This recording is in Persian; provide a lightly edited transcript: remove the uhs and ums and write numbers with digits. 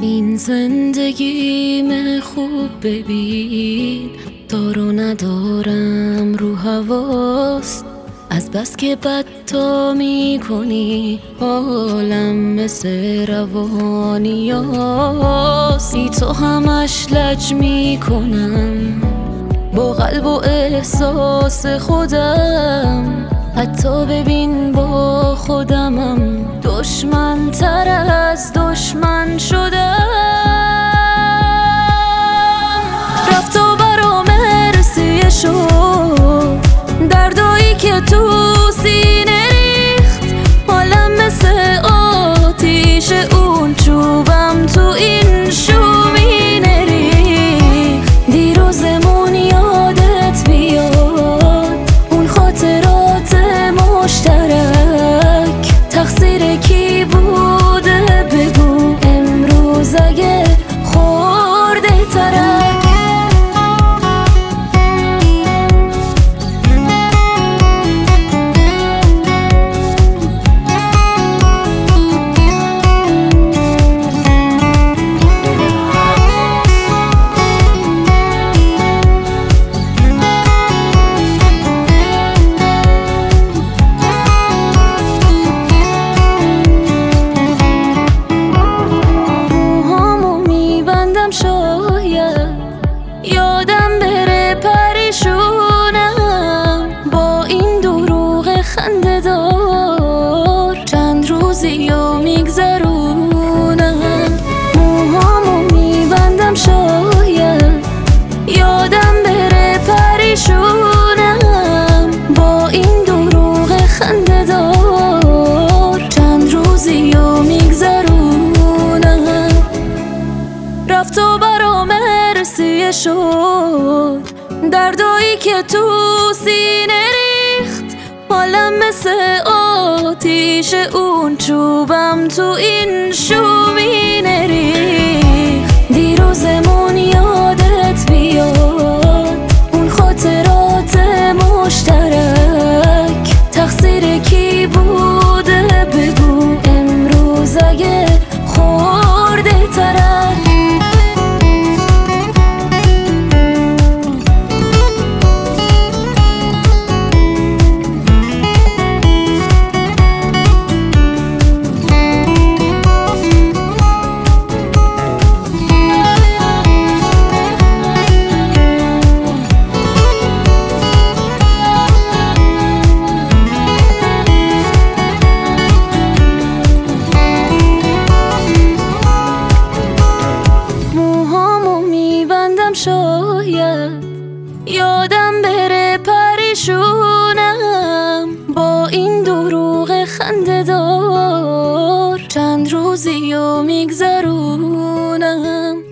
این زندگیم خوب ببین، دار و ندارم رو حواست. از بس که بد تا می کنی حالم مثل روانیاست. بی تو همش لج می کنم با قلب و احساس خودم، حتی ببین با خودمم دشمن تر از دشمن شدم. رفت و برام مرسیه شد دردایی که تو سینه ریخت، حالم مثل آتیش اون چوبم تو این شومینه ریخت. دیروزمون یادت بیاد اون خاطرات مشترک، تقصیر کی بوده بگو امروز اگه خورده ترک. یادم بره پریشونم با این دروغ خنده دار، چند روزی رو میگذرونم. موهامو میبندم شاید یادم بره پریشونم با این دروغ خنده دار، چند روزی رو میگذرونم. رفت و برام مرسیه شد دردایی که تو سینه ریخت، حالم مثل آتیش اون چوبم تو این شومینه ریخت. دیروزمون یادت بیاد اون خاطرات مشترک، تقصیر کی بوده بگو امروز اگه خورده ترک. شاید یادم بره پریشونم با این دروغ خنده دار، چند روزی رو میگذرونم.